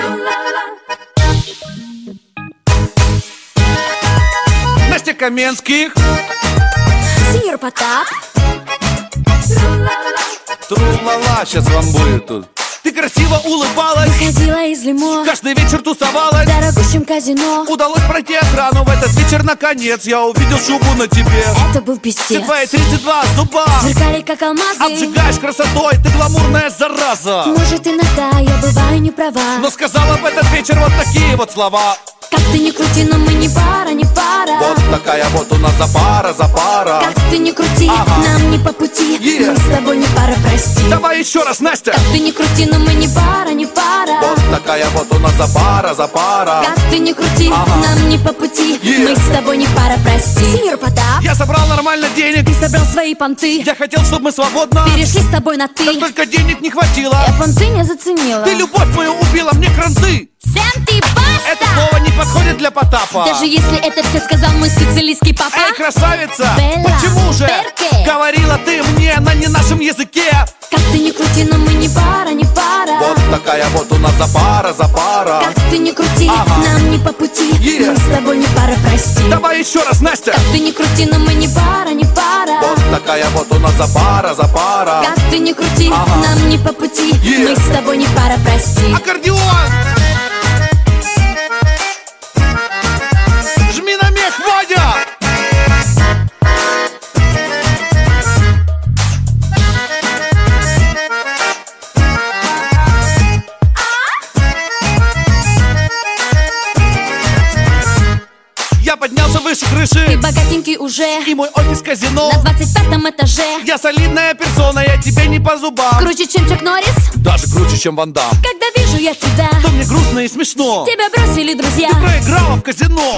Настя Каменских, Сеньор Потап. тру-ла-ла, сейчас вам будет тут. Ты красиво улыбалась, Выходила из лимо, каждый вечер тусовалась. в дорогущем казино. Удалось пройти охрану в этот вечер, наконец. Я увидел шубу на тебе. Это был Все пиздец. твои 32 зуба Сверкали как алмазы. обжигаешь красотой, ты гламурная зараза. Может, иногда я бываю не права. Но сказала в этот вечер вот такие вот слова. Как ты не крути, но мы не пара, не пара. Вот такая вот у нас запара, запара. Как ты не крути, нам не по пути. Мы с тобой не пара, прости. Давай еще раз, Настя. Как ты не крути, но мы не пара, не пара. Вот такая вот у нас запара, запара. Как ты не крути, нам не по пути. Мы с тобой не пара, прости. Сеньор Потап, Я собрал нормально денег, ты собрал свои понты. я хотел, чтобы мы свободно. Перешли с тобой на ты. Только денег не хватило. Я понты не заценила. Ты любовь мою убила, мне кранты. Сэм, ты Это баста. слово не подходит для Потапа. Даже если это все сказал мой сицилийский папа. Эй, красавица, Белла, почему же перке? говорила ты мне на не нашем языке? Как ты не крути, но мы не пара, не пара. Вот такая вот у нас запара, запара. Как ты не крути, нам не по пути. Мы с тобой не пара, прости. Давай еще раз, Настя. Как ты не крути, но мы не пара, не пара. Вот такая вот у нас запара, запара. Как ты не крути, нам не по пути. Мы с тобой не пара, прости. Аккордеон! Жми на мех, Водя! Я поднялся выше Ты крыши, богатенький уже и мой офис казино. на 25-м этаже. Я солидная персона, я тебе не по зубам. Круче, чем Чак Норрис. Даже круче, чем Ван Дам. Когда вижу я тебя, То мне грустно и смешно. тебя бросили друзья. Ты проиграла в казино.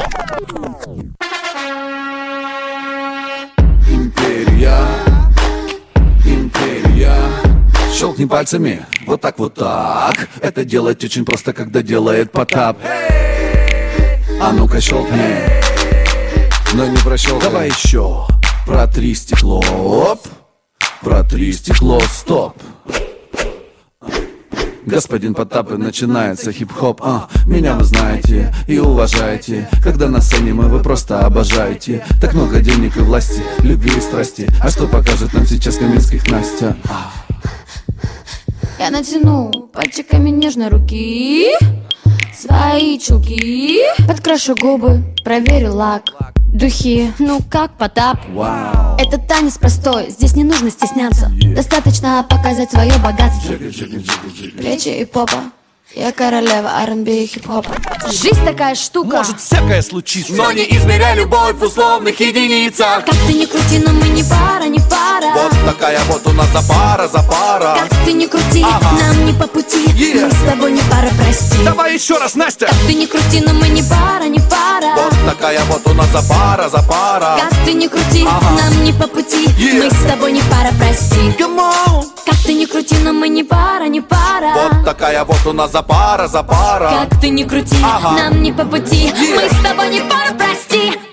Империя, империя. Щелкни пальцами, вот так, вот так. Это делать очень просто, когда делает Потап. А ну-ка щелкни. Но не прощелкай. Давай еще. Протри стекло, оп. Протри стекло, стоп. Господин Потап, и начинается хип-хоп. Меня вы знаете и уважаете. Когда на сцене вы просто обожаете. Так много денег и власти, любви и страсти. А что покажет нам сейчас Каменских Настя? Я натяну пальчиками нежно руки, свои чулки, подкрашу губы, проверю лак, духи. Ну как, Потап? Вау. Это танец простой, здесь не нужно стесняться. Достаточно показать свое богатство. Плечи и попа. Я королева R&B и хип-хопа. Жизнь такая штука. Может всякое случиться, Но не измеряй любовь в условных единицах. Как ты не крути, но мы не пара, не пара. вот такая вот у нас запара, запара. Как ты не крути, нам не по пути. Мы с тобой не пара, прости. Давай еще раз, Настя. Как ты не крути, но мы не пара, не пара. Вот такая вот у нас запара, запара. Как ты не крути, нам не по пути. Мы с тобой не пара, прости. Come on. Как ты не крути, но мы не пара, не пара. Вот такая вот у нас запара, запара. Как ты не крути, нам не по пути. Мы с тобой не пара, прости.